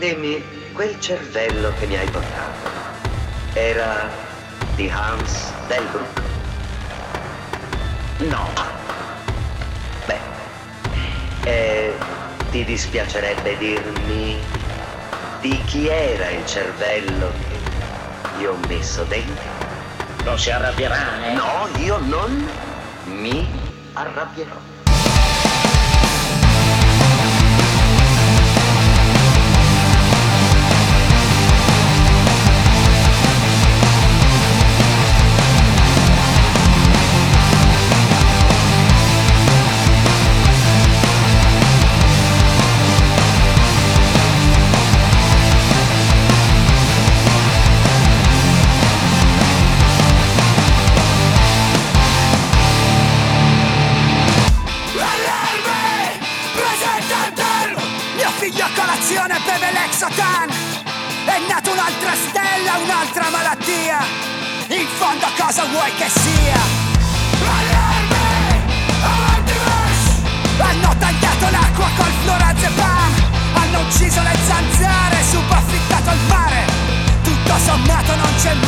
Dimmi, quel cervello che mi hai portato era di Hans Delbruck? No. Beh, e ti dispiacerebbe dirmi di chi era il cervello che io ho messo dentro? Non si arrabbierà, eh? No, io non mi arrabbierò. Figlio a colazione beve l'Exotan. È nata un'altra stella, un'altra malattia. In fondo cosa vuoi che sia? Allarme! Avanti march! Hanno tagliato l'acqua col fluorazepam. Hanno ucciso le zanzare, subaffittato il mare. Tutto sommato non c'è